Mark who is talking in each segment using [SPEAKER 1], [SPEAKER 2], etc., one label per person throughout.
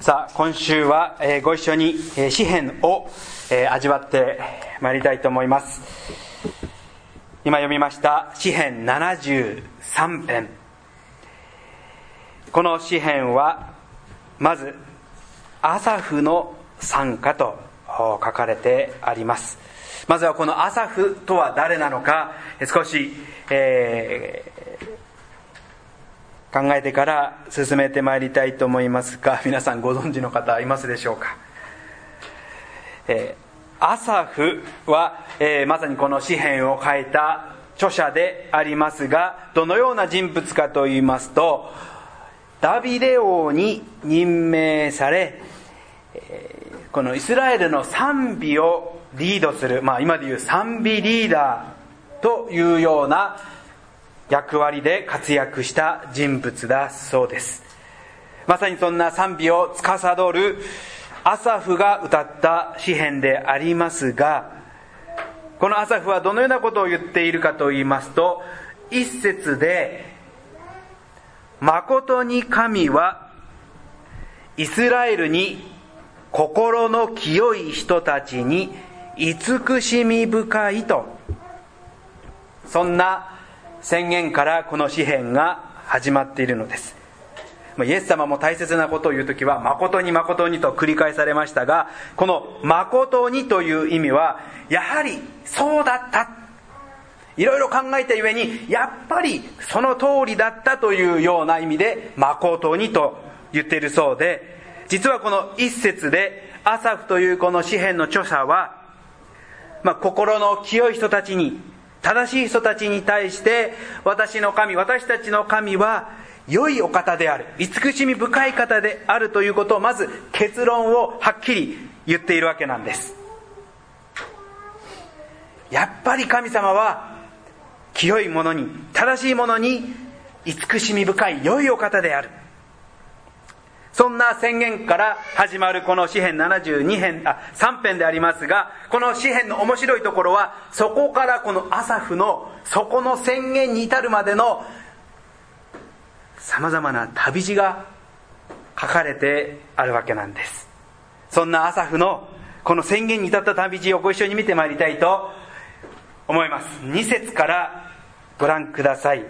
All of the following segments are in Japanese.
[SPEAKER 1] さあ今週はご一緒に詩編を味わってまいりたいと思います。今読みました詩編73編。この詩編はまずアサフの賛歌と書かれてあります。まずはこのアサフとは誰なのか少し、考えてから進めてまいりたいと思いますが、皆さんご存知の方いますでしょうか。アサフは、まさにこの詩編を書いた著者でありますが、どのような人物かといいますと、ダビデ王に任命され、このイスラエルの賛美をリードする、今でいう賛美リーダーというような役割で活躍した人物だそうです。まさにそんな賛美を司るアサフが歌った詩編でありますが、このアサフはどのようなことを言っているかと言いますと、一節で、誠に神はイスラエルに心の清い人たちに慈しみ深いと、そんな宣言からこの詩編が始まっているのです。イエス様も大切なことを言うときは誠に誠にと繰り返されましたが、この誠にという意味はやはりそうだった、いろいろ考えたゆえにやっぱりその通りだったというような意味で誠にと言っているそうで、実はこの一節でアサフというこの詩編の著者は、心の清い人たちに、正しい人たちに対して、私たちの神は良いお方である、慈しみ深い方であるということをまず結論をはっきり言っているわけなんです。やっぱり神様は清いものに、正しいものに慈しみ深い良いお方である、そんな宣言から始まるこの詩編3編でありますが、この詩編の面白いところは、そこからこのアサフのそこの宣言に至るまでのさまざまな旅路が書かれてあるわけなんです。そんなアサフのこの宣言に至った旅路をご一緒に見てまいりたいと思います。2節からご覧ください。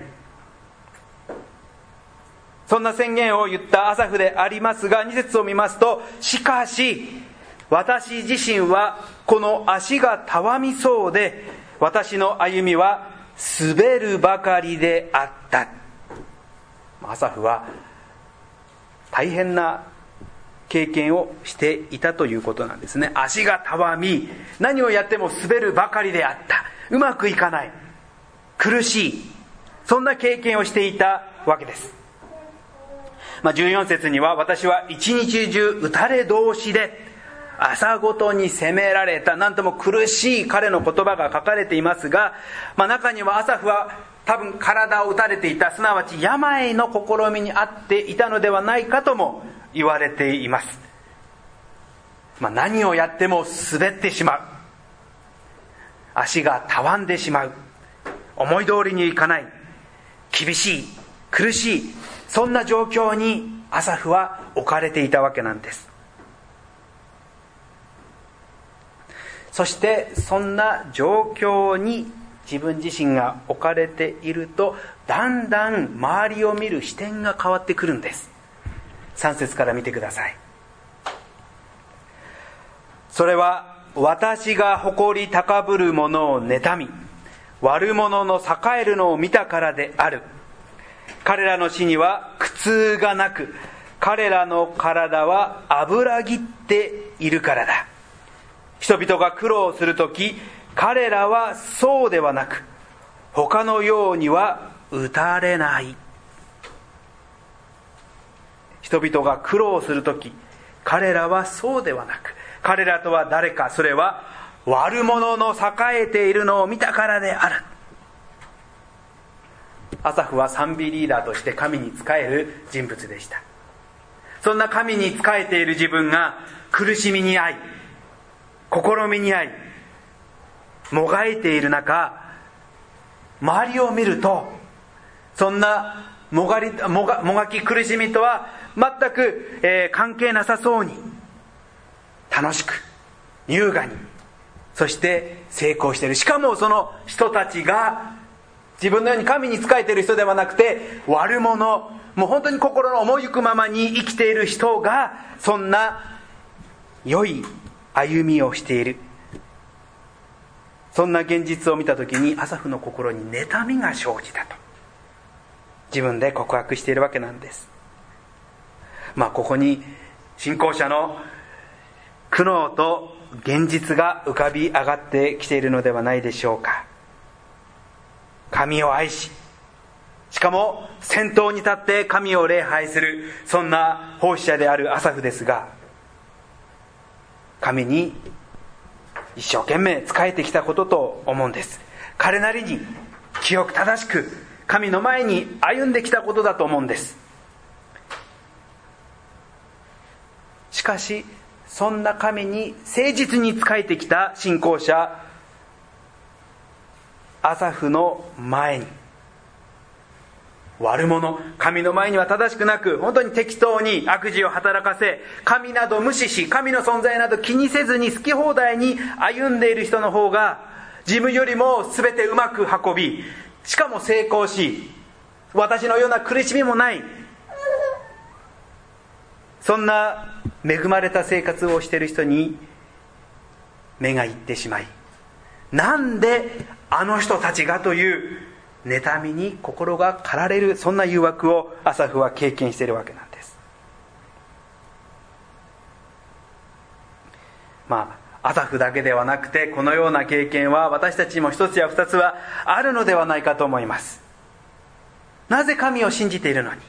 [SPEAKER 1] そんな宣言を言ったアサフでありますが、2節を見ますと、しかし私自身はこの足がたわみそうで、私の歩みは滑るばかりであった。アサフは大変な経験をしていたということなんですね。足がたわみ、何をやっても滑るばかりであった、うまくいかない、苦しい、そんな経験をしていたわけです。14節には、私は一日中打たれ通しで朝ごとに責められた、なんとも苦しい彼の言葉が書かれていますが、中にはアサフは多分体を打たれていた、すなわち病の試みにあっていたのではないかとも言われています。何をやっても滑ってしまう、足がたわんでしまう、思い通りにいかない、厳しい、苦しい、そんな状況にアサフは置かれていたわけなんです。そしてそんな状況に自分自身が置かれていると、だんだん周りを見る視点が変わってくるんです。3節から見てください。それは私が誇り高ぶる者を妬み、悪者の栄えるのを見たからである。彼らの死には苦痛がなく、彼らの体は脂ぎっているからだ。人々が苦労するとき、彼らはそうではなく、他のようには打たれない。人々が苦労するとき、彼らはそうではなく、彼らとは誰か、それは悪者の栄えているのを見たからである。アサフは賛美リーダーとして神に仕える人物でした。そんな神に仕えている自分が苦しみに遭い、試みに遭い、もがいている中、周りを見ると、そんなもがき苦しみとは全く、関係なさそうに楽しく優雅に、そして成功している。しかもその人たちが自分のように神に仕えている人ではなくて、悪者、もう本当に心の思いゆくままに生きている人がそんな良い歩みをしている。そんな現実を見たときに、アサフの心に妬みが生じたと自分で告白しているわけなんです。ここに信仰者の苦悩と現実が浮かび上がってきているのではないでしょうか。神を愛し、しかも先頭に立って神を礼拝する、そんな奉仕者であるアサフですが、神に一生懸命仕えてきたことと思うんです。彼なりに清く正しく神の前に歩んできたことだと思うんです。しかしそんな神に誠実に仕えてきた信仰者アサフの前に、悪者、神の前には正しくなく、本当に適当に悪事を働かせ、神など無視し、神の存在など気にせずに好き放題に歩んでいる人の方が、自分よりも全てうまく運び、しかも成功し、私のような苦しみもない、そんな恵まれた生活をしている人に目がいってしまい、なんであの人たちがという妬みに心が駆られる、そんな誘惑をアサフは経験しているわけなんです。アサフだけではなくて、このような経験は私たちにも一つや二つはあるのではないかと思います。なぜ神を信じているのに、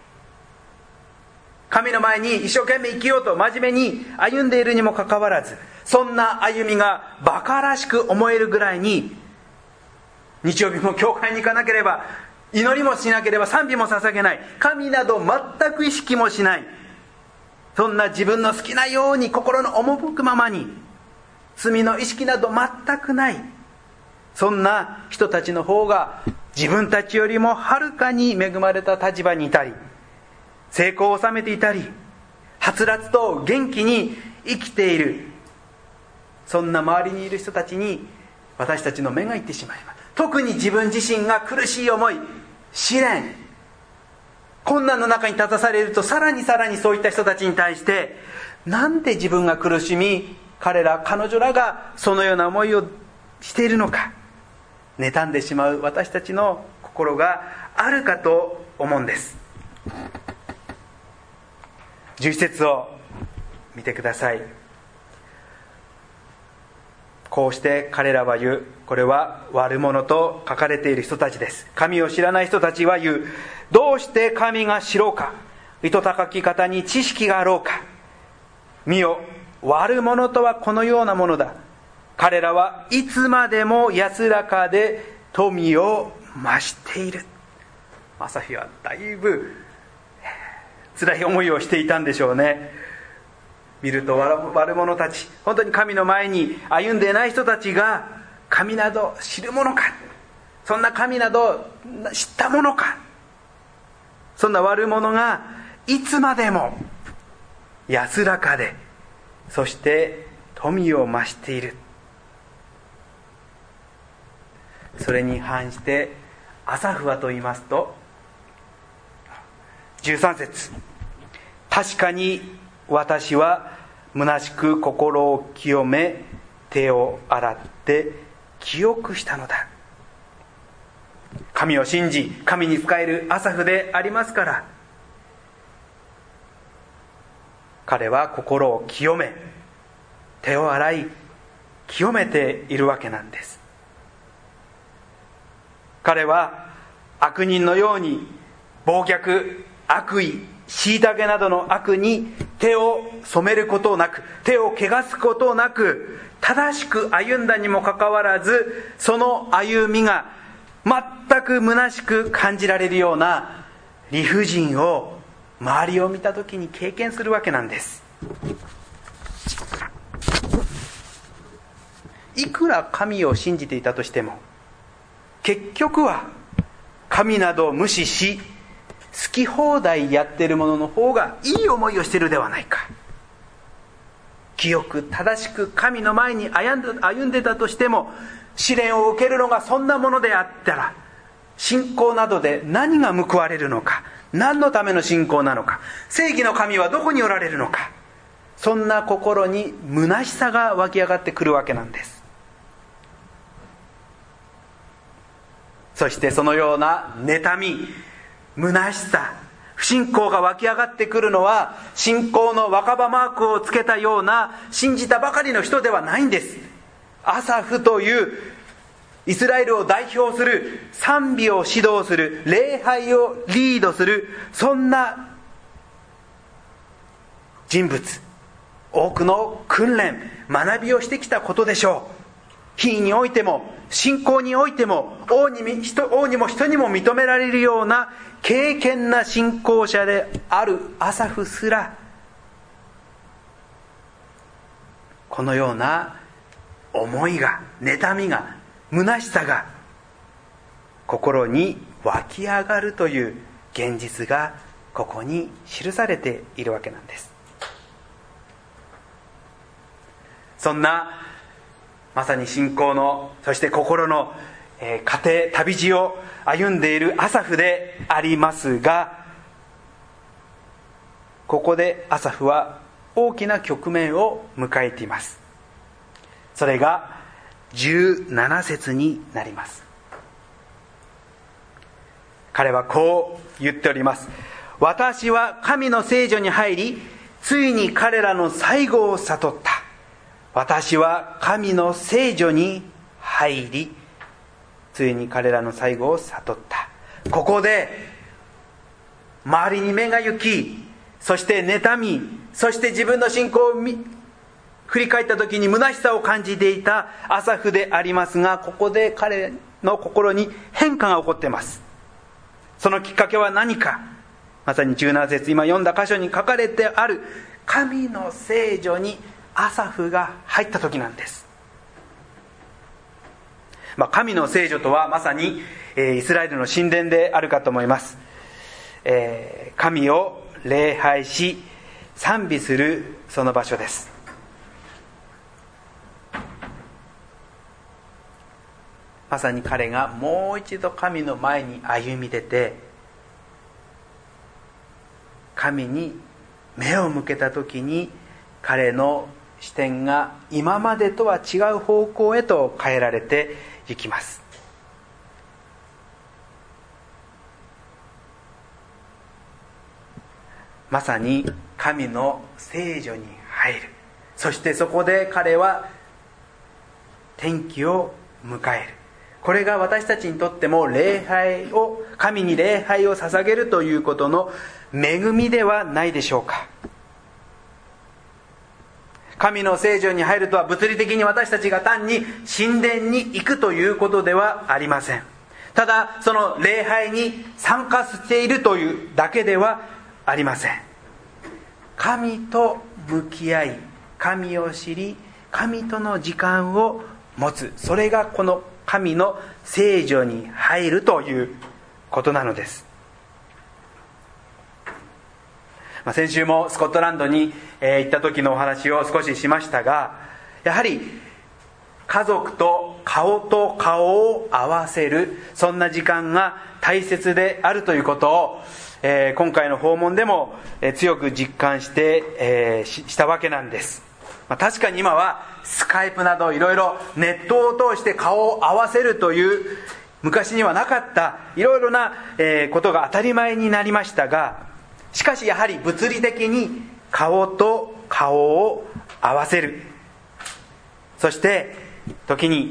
[SPEAKER 1] 神の前に一生懸命生きようと真面目に歩んでいるにもかかわらず、そんな歩みが馬鹿らしく思えるぐらいに、日曜日も教会に行かなければ、祈りもしなければ、賛美も捧げない、神など全く意識もしない、そんな自分の好きなように心の赴くままに、罪の意識など全くない、そんな人たちの方が自分たちよりもはるかに恵まれた立場にいたり、成功を収めていたり、はつらつと元気に生きている、そんな周りにいる人たちに私たちの目がいってしまいます。特に自分自身が苦しい思い、試練、困難の中に立たされると、さらにそういった人たちに対して、なんで自分が苦しみ、彼女らがそのような思いをしているのか、妬んでしまう私たちの心があるかと思うんです。11節を見てください。こうして彼らは言う。これは悪者と書かれている人たちです。神を知らない人たちは言う。どうして神が知ろうか。糸高き方に知識があろうか。見よ、悪者とはこのようなものだ。彼らはいつまでも安らかで富を増している。アサフはだいぶ辛い思いをしていたんでしょうね。見ると悪者たち、本当に神の前に歩んでいない人たちが、神など知るものか、そんな神など知ったものか、そんな悪者がいつまでも安らかで、そして富を増している。それに反してアサフはと言いますと、13節、確かに私は虚しく心を清め、手を洗って清くしたのだ。神を信じ神に仕えるアサフでありますから、彼は心を清め、手を洗い清めているわけなんです。彼は悪人のように暴虐、悪意、虐げなどの悪に手を染めることなく、手を汚すことなく、正しく歩んだにもかかわらず、その歩みが全く虚しく感じられるような理不尽を周りを見たときに経験するわけなんです。いくら神を信じていたとしても、結局は神などを無視し、 好き放題やってるものの方がいい思いをしているではないか。清く正しく神の前に歩んでたとしても、試練を受けるのがそんなものであったら、信仰などで何が報われるのか、何のための信仰なのか、正義の神はどこにおられるのか、そんな心に虚しさが湧き上がってくるわけなんです。そしてそのような妬み、虚しさ、不信仰が湧き上がってくるのは、信仰の若葉マークをつけたような信じたばかりの人ではないんです。アサフというイスラエルを代表する、賛美を指導する、礼拝をリードする、そんな人物、多くの訓練、学びをしてきたことでしょう。品位においても信仰においても、王にも人にも認められるような敬虔な信仰者であるアサフすら、このような思いが、妬みが、虚しさが心に湧き上がるという現実がここに記されているわけなんです。そんなまさに信仰の、そして心の家庭、旅路を歩んでいるアサフでありますが、ここでアサフは大きな局面を迎えています。それが17節になります。彼はこう言っております。私は神の聖所に入り、ついに彼らの最後を悟った。私は神の聖所に入り、ついに彼らの最後を悟った。ここで周りに目が行き、そして妬み、そして自分の信仰を振り返った時に虚しさを感じていたアサフでありますが、ここで彼の心に変化が起こっています。そのきっかけは何か、まさに17節、今読んだ箇所に書かれてある神の聖所にアサフが入った時なんです。神の聖所とはまさにイスラエルの神殿であるかと思います。神を礼拝し賛美するその場所です。まさに彼がもう一度神の前に歩み出て、神に目を向けた時に、彼の視点が今までとは違う方向へと変えられていきます。まさに神の聖所に入る。そしてそこで彼は転機を迎える。これが私たちにとっても神に礼拝を捧げるということの恵みではないでしょうか。神の聖所に入るとは、物理的に私たちが単に神殿に行くということではありません。ただその礼拝に参加しているというだけではありません。神と向き合い、神を知り、神との時間を持つ、それがこの神の聖所に入るということなのです。先週もスコットランドに行った時のお話を少ししましたが、やはり家族と顔を合わせる、そんな時間が大切であるということを、今回の訪問でも強く実感したわけなんです。確かに今はスカイプなどいろいろネットを通して顔を合わせるという昔にはなかったいろいろなことが当たり前になりましたが、しかしやはり物理的に顔と顔を合わせる、そして時に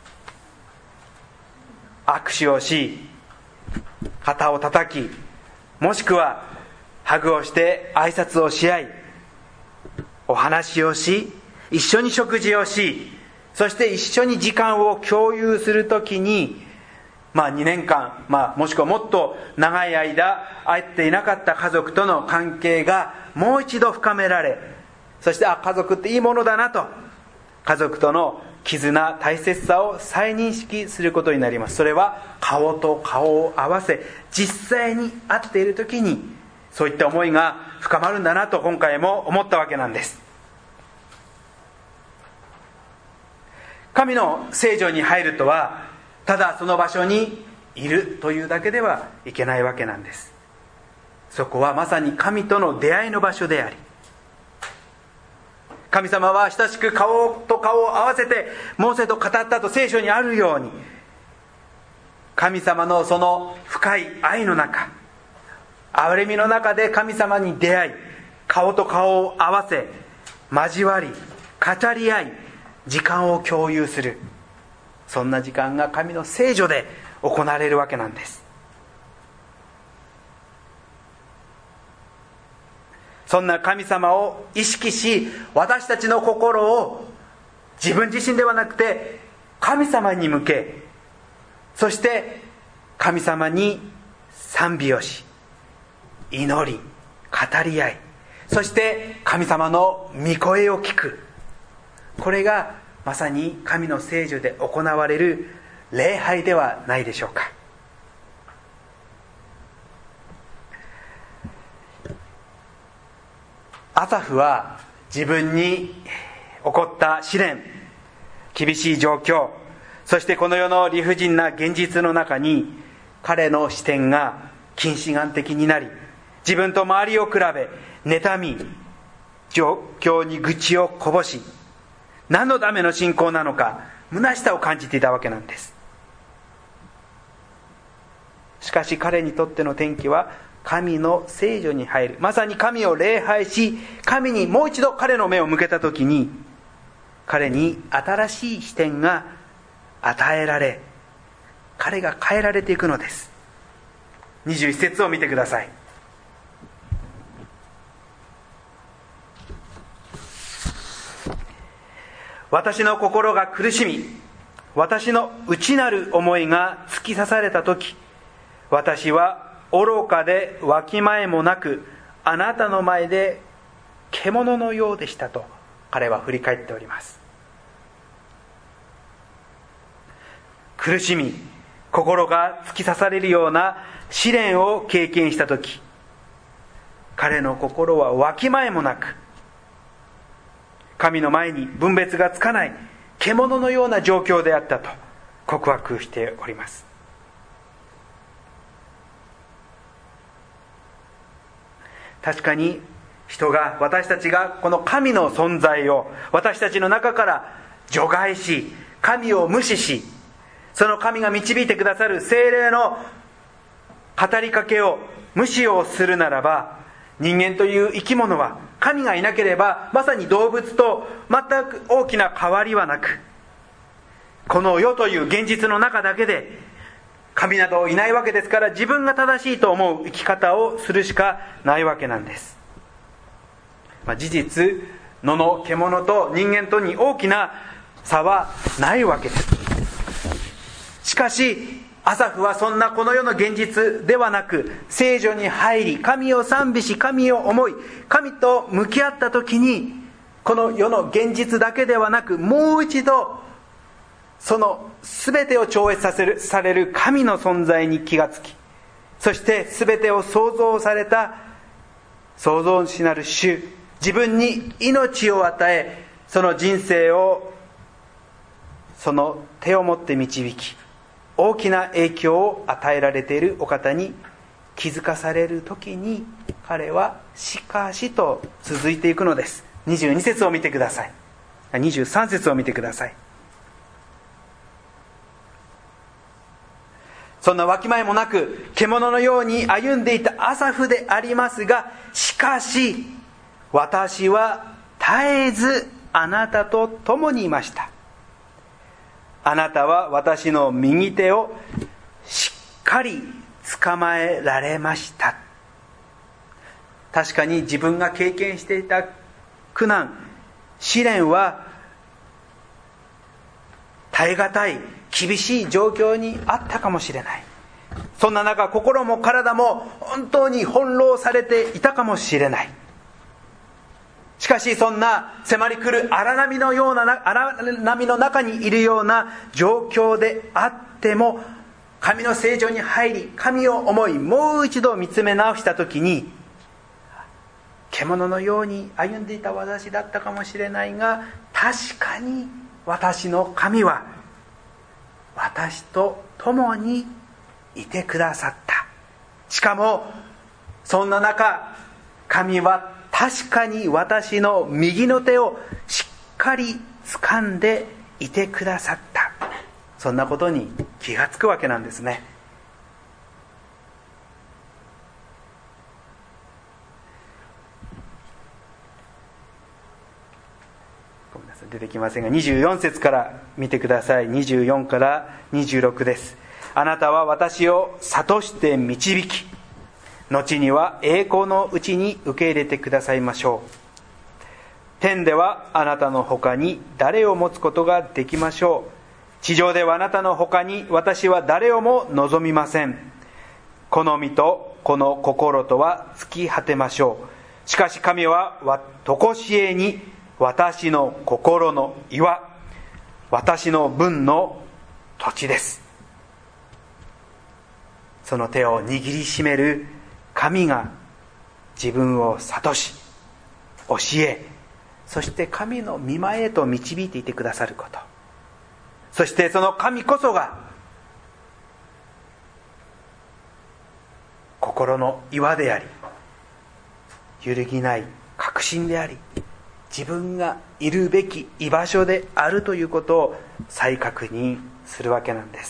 [SPEAKER 1] 握手をし、肩を叩き、もしくはハグをして挨拶をし合い、お話をし、一緒に食事をし、そして一緒に時間を共有するときに、2年間、もしくはもっと長い間会っていなかった家族との関係がもう一度深められ、そして家族っていいものだなと、家族との絆、大切さを再認識することになります。それは顔と顔を合わせ、実際に会っている時にそういった思いが深まるんだなと今回も思ったわけなんです。神の聖所に入るとは、ただその場所にいるというだけではいけないわけなんです。そこはまさに神との出会いの場所であり、神様は親しく顔と顔を合わせてモーセと語ったと聖書にあるように、神様のその深い愛の中、憐れみの中で神様に出会い、顔と顔を合わせ、交わり、語り合い、時間を共有する、そんな時間が神の聖所で行われるわけなんです。そんな神様を意識し、私たちの心を自分自身ではなくて神様に向け、そして神様に賛美をし、祈り、語り合い、そして神様の御声を聞く、これがまさに神の聖所で行われる礼拝ではないでしょうか。アサフは自分に起こった試練、厳しい状況、そしてこの世の理不尽な現実の中に、彼の視点が近視眼的になり、自分と周りを比べ妬み、状況に愚痴をこぼし、何のための信仰なのか虚しさを感じていたわけなんです。しかし彼にとっての転機は神の聖所に入る、まさに神を礼拝し、神にもう一度彼の目を向けたときに、彼に新しい視点が与えられ、彼が変えられていくのです。21節を見てください。私の心が苦しみ、私の内なる思いが突き刺されたとき、私は愚かでわきまえもなく、あなたの前で獣のようでしたと彼は振り返っております。苦しみ、心が突き刺されるような試練を経験したとき、彼の心はわきまえもなく、神の前に分別がつかない獣のような状況であったと告白しております。確かに私たちがこの神の存在を私たちの中から除外し、神を無視し、その神が導いてくださる聖霊の語りかけを無視をするならば、人間という生き物は神がいなければまさに動物と全く大きな変わりはなく、この世という現実の中だけで神などいないわけですから、自分が正しいと思う生き方をするしかないわけなんです。事実、野の獣と人間とに大きな差はないわけです。しかしアサフはそんなこの世の現実ではなく、聖所に入り神を賛美し、神を思い、神と向き合った時に、この世の現実だけではなく、もう一度その全てを超越される神の存在に気がつき、そして全てを創造された創造主なる主、自分に命を与え、その人生をその手を持って導き、大きな影響を与えられているお方に気づかされるときに、彼はしかしと続いていくのです。22節を見てください。23節を見てください。そんなわきまえもなく獣のように歩んでいたアサフでありますが、しかし私は絶えずあなたと共にいました。あなたは私の右手をしっかり捕まえられました。確かに自分が経験していた苦難、試練は耐え難い厳しい状況にあったかもしれない。そんな中、心も体も本当に翻弄されていたかもしれない。しかかしそんな迫り来る荒波の中にいるような状況であっても、神の聖所に入り神を思い、もう一度見つめ直した時に、獣のように歩んでいた私だったかもしれないが、確かに私の神は私と共にいてくださった。しかもそんな中、神は確かに私の右の手をしっかり掴んでいてくださった。そんなことに気がつくわけなんですね。ごめんなさい、出てきませんが、24節から見てください。24から26です。あなたは私を諭して導き、後には栄光のうちに受け入れてくださいましょう。天ではあなたの他に誰を持つことができましょう。地上ではあなたの他に私は誰をも望みません。この身とこの心とは尽き果てましょう。しかし神は常しえに私の心の岩、私の分の土地です。その手を握りしめる神が自分を諭し、教え、そして神の御前へと導いていてくださること、そしてその神こそが心の岩であり、揺るぎない確信であり、自分がいるべき居場所であるということを再確認するわけなんです。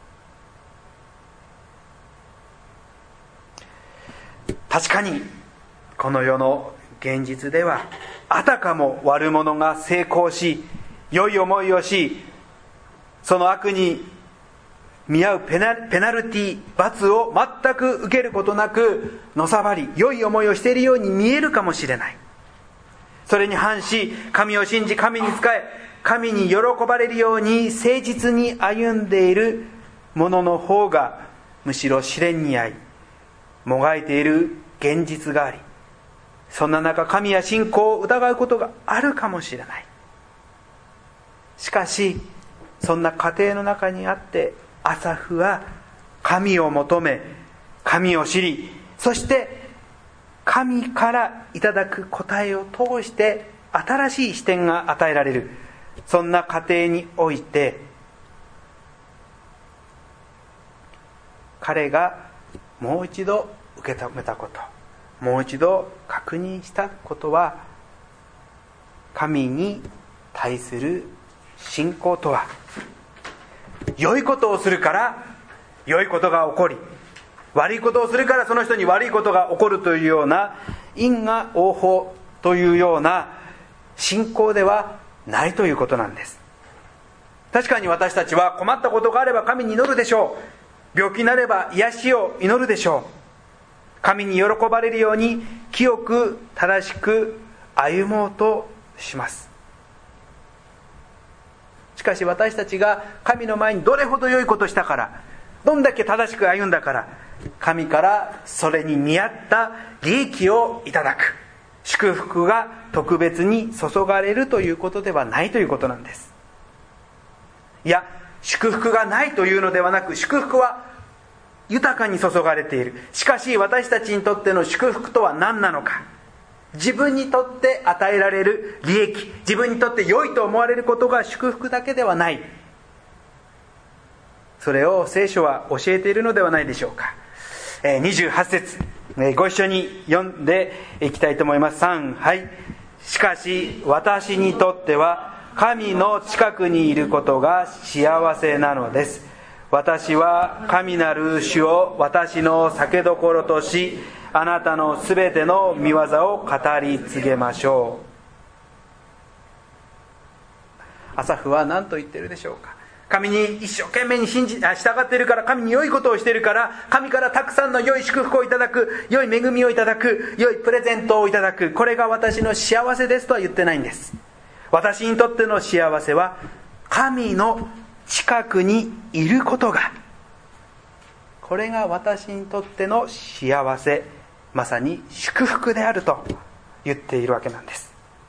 [SPEAKER 1] 確かにこの世の現実では、あたかも悪者が成功し、良い思いをし、その悪に見合うペナルティ、罰を全く受けることなくのさばり、良い思いをしているように見えるかもしれない。それに反し、神を信じ神に仕え、神に喜ばれるように誠実に歩んでいる者の方が、むしろ試練に遭いもがいている現実があり、そんな中神や信仰を疑うことがあるかもしれない。しかしそんな過程の中にあって、アサフは神を求め、神を知り、そして神からいただく答えを通して新しい視点が与えられる。そんな過程において、彼がもう一度受け止めたこと、もう一度確認したことは、神に対する信仰とは、良いことをするから良いことが起こり、悪いことをするからその人に悪いことが起こるというような因果応報というような信仰ではないということなんです。確かに私たちは困ったことがあれば神に祈るでしょう。病気になれば癒しを祈るでしょう。神に喜ばれるように清く正しく歩もうとします。しかし私たちが神の前にどれほど良いことしたから、どんだけ正しく歩んだから、神からそれに見合った利益をいただく、祝福が特別に注がれるということではないということなんです。いや、祝福がないというのではなく、祝福は豊かに注がれている。しかし私たちにとっての祝福とは何なのか。自分にとって与えられる利益、自分にとって良いと思われることが祝福だけではない。それを聖書は教えているのではないでしょうか。28節、ご一緒に読んでいきたいと思います。3、はい。しかし私にとっては神の近くにいることが幸せなのです。私は神なる主を私の酒どころとし、あなたのすべての御業を語り継げましょう。アサフは何と言っているでしょうか。神に一生懸命に従っているから、神に良いことをしているから、神からたくさんの良い祝福をいただく、良い恵みをいただく、良いプレゼントをいただく、これが私の幸せですとは言ってないんです。私にとっての幸せは神の近くにいることが、これが私にとっての幸せ、まさに祝福であると言っているわけなんです。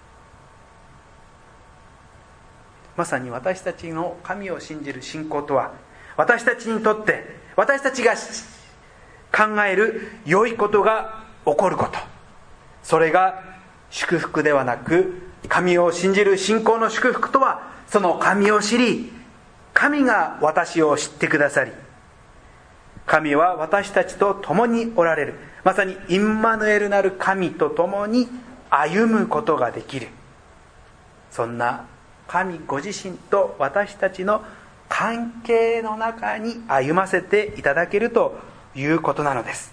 [SPEAKER 1] まさに私たちの神を信じる信仰とは、私たちにとって私たちが考える良いことが起こること、それが祝福ではなく、神を信じる信仰の祝福とは、その神を知り、神が私を知ってくださり、神は私たちと共におられる、まさにインマヌエルなる神と共に歩むことができる、そんな神ご自身と私たちの関係の中に歩ませていただけるということなのです。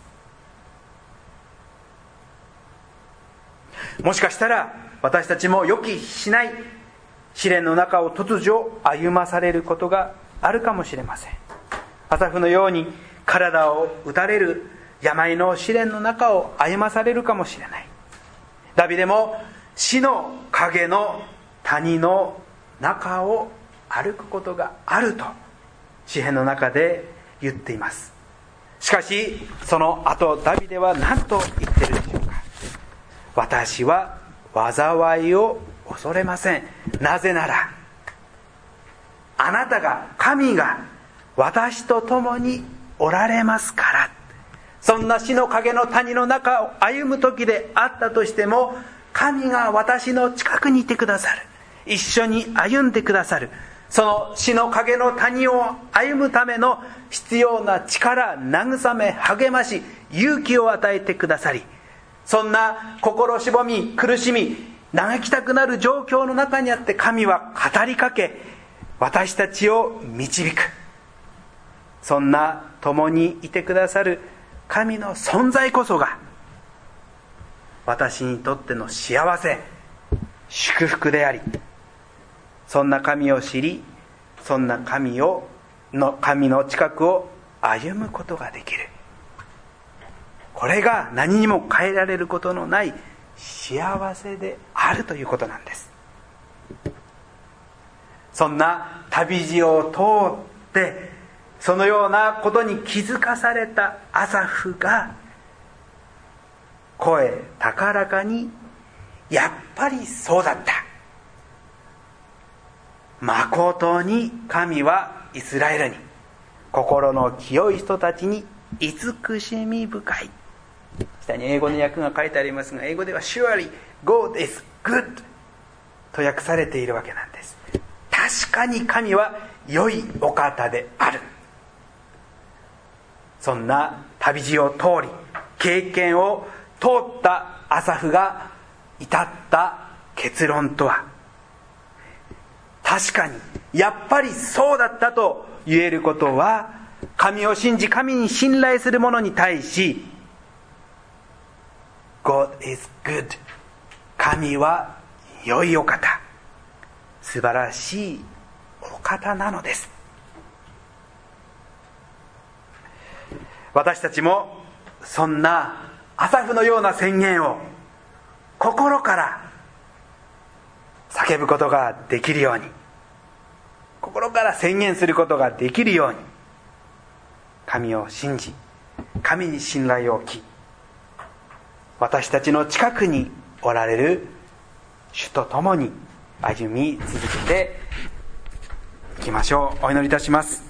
[SPEAKER 1] もしかしたら私たちも予期しない試練の中を突如歩まされることがあるかもしれません。アサフのように体を打たれる病の試練の中を歩まされるかもしれない。ダビデも死の影の谷の中を歩くことがあると詩篇の中で言っています。しかしその後ダビデは何と言っているでしょうか。私は災いを恐れません。なぜならあなたが、神が私と共におられますから。そんな死の影の谷の中を歩む時であったとしても、神が私の近くにいてくださる、一緒に歩んでくださる、その死の影の谷を歩むための必要な力、慰め、励まし、勇気を与えてくださり、そんな心しぼみ、苦しみ、嘆きたくなる状況の中にあって神は語りかけ、私たちを導く。そんな共にいてくださる神の存在こそが私にとっての幸せ、祝福であり、そんな神を知り、そんな神の近くを歩むことができる。これが何にも変えられることのない幸せであるということなんです。そんな旅路を通ってそのようなことに気づかされたアサフが声高らかに、やっぱりそうだった、まことに神はイスラエルに、心の清い人たちに慈しみ深い。下に英語の訳が書いてありますが、英語では Surely God is good と訳されているわけなんです。確かに神は良いお方である。そんな旅路を通り、経験を通ったアサフが至った結論とは、確かにやっぱりそうだったと言えることは、神を信じ神に信頼する者に対し God is good、 神は良いお方、素晴らしいお方なのです。私たちもそんなアサフのような宣言を心から叫ぶことができるように、心から宣言することができるように、神を信じ神に信頼を置き、私たちの近くにおられる主と共に歩み続けていきましょう。お祈りいたします。